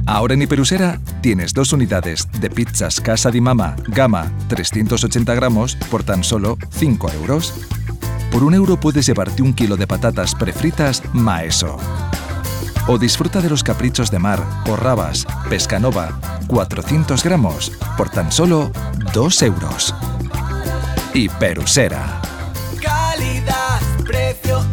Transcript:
Ahora en Hiperusera tienes 2 unidades de pizzas Casa di Mama Gama 380 gramos por tan solo 5 euros. Por €1 puedes llevarte 1 kilo de patatas prefritas Maeso. O disfruta de los caprichos de mar o rabas Pescanova 400 gramos por tan solo 2 euros. Hiperusera. Calidad, precio